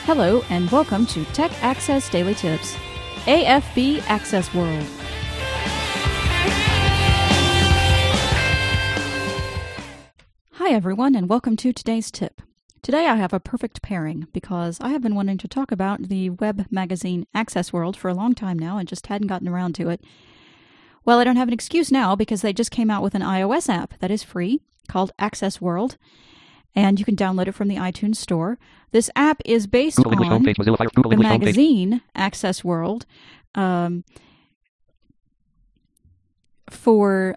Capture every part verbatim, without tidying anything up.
Hello and welcome to Tech Access Daily Tips, A F B Access World. Hi everyone and welcome to today's tip. Today I have a perfect pairing because I have been wanting to talk about the web magazine Access World for a long time now and just hadn't gotten around to it. Well, I don't have an excuse now because they just came out with an iOS app that is free called Access World, and you can download it from the iTunes Store. This app is based Google on English homepage, Mozilla Fire, Google the English homepage. magazine Access World. Um, for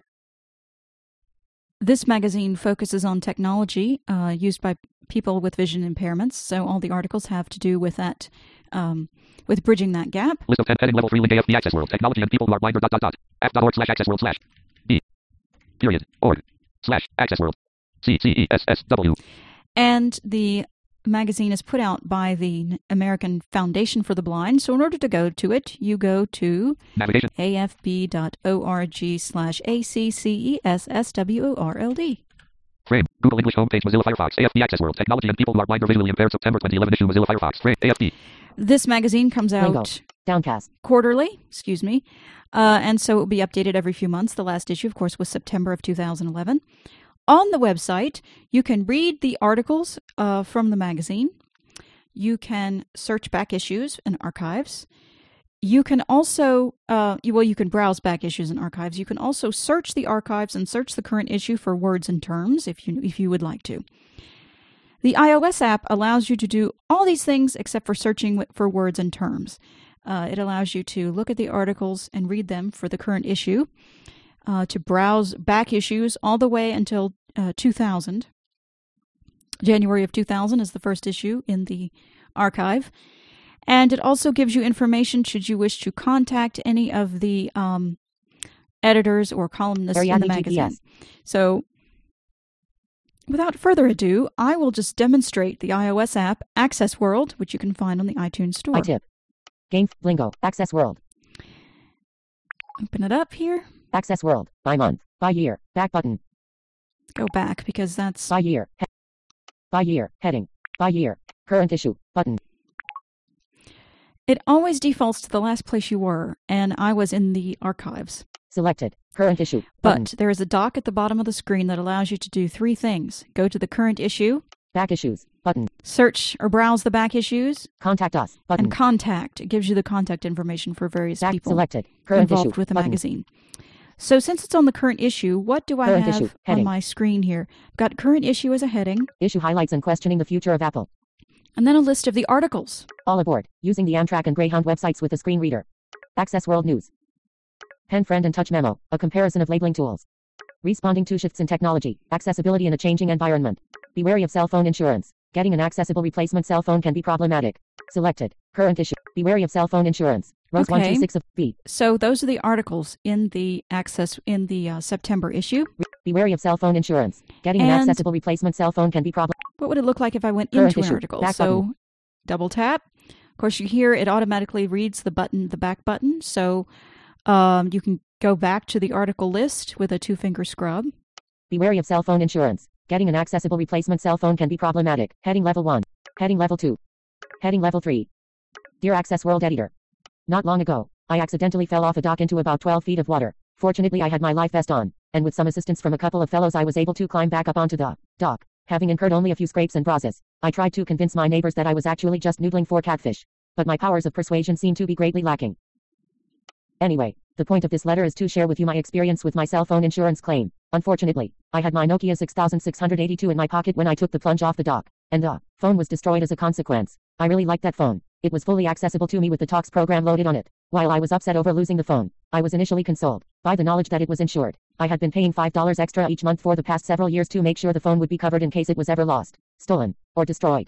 this magazine focuses on technology uh, used by people with vision impairments, so all the articles have to do with that, um, with bridging that gap. List of ten heading level three link A F B Access World. Technology and people who are blind or dot dot dot. App.org slash access world slash B. Period. Org. Slash access world. C C E S S W. And the magazine is put out by the American Foundation for the Blind, so in order to go to it, you go to Navigation. afb.org slash A-C-C-E-S-S-W-O-R-L-D. Frame. Google English homepage, Mozilla Firefox. A F B Access World. Technology and people who are blind or visually impaired. September twenty eleven issue, Mozilla Firefox. Frame. A F B. This magazine comes out Lingo. Downcast. quarterly, excuse me, uh, and so it will be updated every few months. The last issue, of course, was September of two thousand eleven. On the website, you can read the articles uh, from the magazine. You can search back issues and archives. You can also, uh, you, well, you can browse back issues and archives. You can also search the archives and search the current issue for words and terms if you if you would like to. The iOS app allows you to do all these things except for searching for words and terms. Uh, it allows you to look at the articles and read them for the current issue, uh, to browse back issues all the way until uh, two thousand. January of two thousand is the first issue in the archive. And it also gives you information should you wish to contact any of the um, editors or columnists in the Ariadne magazine. G P S. So, without further ado, I will just demonstrate the iOS app Access World, which you can find on the iTunes Store. iTip. Game. Lingo. Access World. Open it up here. Access World. By month. By year. Back button. Go back because that's... By year. He- by year. Heading. By year. Current issue. Button. It always defaults to the last place you were, and I was in the archives. Selected. Current issue. Button. But there is a dock at the bottom of the screen that allows you to do three things. Go to the current issue, Back issues. Button. search or browse the back issues, Contact us. Button. and contact. It gives you the contact information for various Back people selected. Current involved issue. with the Button. magazine. So since it's on the current issue, what do I Current have issue. on Heading. my screen here? I've got current issue as a heading, Issue highlights and questioning the future of Apple. and then a list of the articles. All aboard. Using the Amtrak and Greyhound websites with a screen reader. Access World News. Pen Friend and Touch Memo. A comparison of labeling tools. Responding to shifts in technology. Accessibility in a changing environment. Be wary of cell phone insurance. Getting an accessible replacement cell phone can be problematic. Selected. Current issue. Be wary of cell phone insurance. Rose Okay. one two six of B. So those are the articles in the access in the uh, September issue. Be wary of cell phone insurance. Getting an And- accessible replacement cell phone can be problem. What would it look like if I went Current into an issue. article? Back So button. double tap. Of course, you hear it automatically reads the button, the back button. So um, you can go back to the article list with a two-finger scrub. Be wary of cell phone insurance. Getting an accessible replacement cell phone can be problematic. Heading level one. Heading level two. Heading level three. Dear Access World Editor. Not long ago, I accidentally fell off a dock into about twelve feet of water. Fortunately, I had my life vest on, and with some assistance from a couple of fellows, I was able to climb back up onto the dock. Having incurred only a few scrapes and bruises, I tried to convince my neighbors that I was actually just noodling for catfish. But my powers of persuasion seemed to be greatly lacking. Anyway, the point of this letter is to share with you my experience with my cell phone insurance claim. Unfortunately, I had my Nokia six thousand six hundred eighty-two in my pocket when I took the plunge off the dock, and the phone was destroyed as a consequence. I really liked that phone. It was fully accessible to me with the Talks program loaded on it. While I was upset over losing the phone, I was initially consoled by the knowledge that it was insured. I had been paying five dollars extra each month for the past several years to make sure the phone would be covered in case it was ever lost, stolen, or destroyed.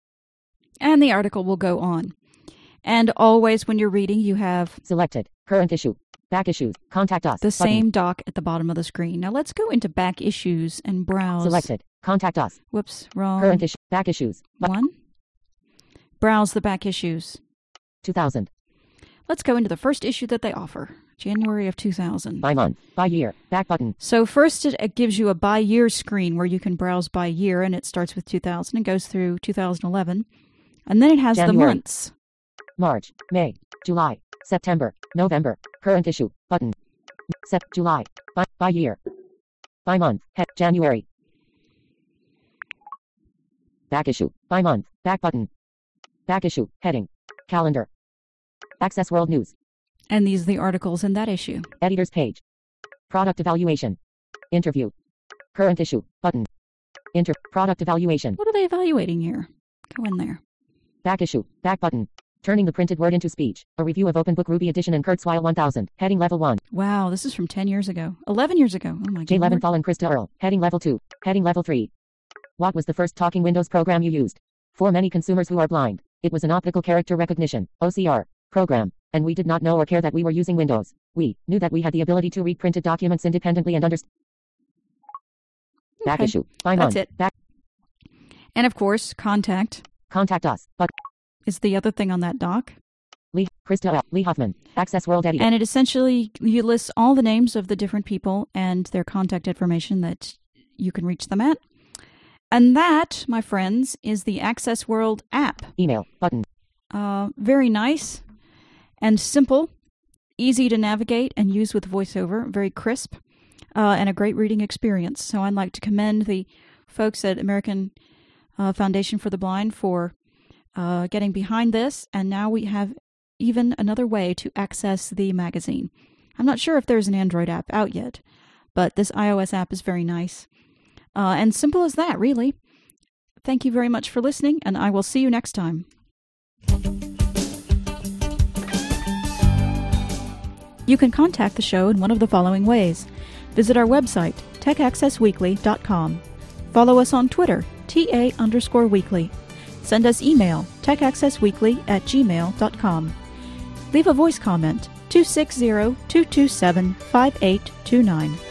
And the article will go on. And always when you're reading, you have Selected. Current issue. Back issues. Contact us. the button. same dock at the bottom of the screen. Now let's go into back issues and browse. Selected. Contact us. Whoops, wrong Current issue. Back issues. Bu- one. Browse the back issues. two thousand. Let's go into the first issue that they offer, January of two thousand. By month. By year. Back button. So first it, it gives you a by year screen where you can browse by year, and it starts with two thousand and goes through two thousand eleven. And then it has the January. months. March, May, July, September, November, current issue, button. Sep, July, by, by year. By month, he, January. Back issue, by month, back button. Back issue, heading. Calendar. Access World News. And these are the articles in that issue. Editor's page. Product evaluation. Interview. Current issue, button. Inter, product evaluation. What are they evaluating here? Go in there. Back issue, back button. Turning the printed word into speech. A review of Open Book Ruby Edition and Kurzweil one thousand. Heading level one. Wow, this is from ten years ago. eleven years ago. Oh my J. god. Leventhal and Krista Earl. Heading level two. Heading level three. What was the first talking Windows program you used? For many consumers who are blind, it was an optical character recognition, O C R, program, and we did not know or care that we were using Windows. We knew that we had the ability to read printed documents independently and understand. Back Okay. issue. By That's month. it. Back. And of course, contact Contact us. But is the other thing on that doc. Lee, Krista L. Lee Huffman. Access World Editor. And it essentially, you list all the names of the different people and their contact information that you can reach them at. And that, my friends, is the Access World app. Email. Button. Uh, very nice and simple, easy to navigate and use with VoiceOver, very crisp, uh, and a great reading experience. So I'd like to commend the folks at American uh, Foundation for the Blind for uh, getting behind this, and now we have even another way to access the magazine. I'm not sure if there's an Android app out yet, but this iOS app is very nice. Uh, and simple as that, really. Thank you very much for listening, and I will see you next time. You can contact the show in one of the following ways. Visit our website, tech access weekly dot com. Follow us on Twitter, T A underscore weekly. Send us email, techaccessweekly at gmail dot com. Leave a voice comment, two six zero, two two seven, five eight two nine.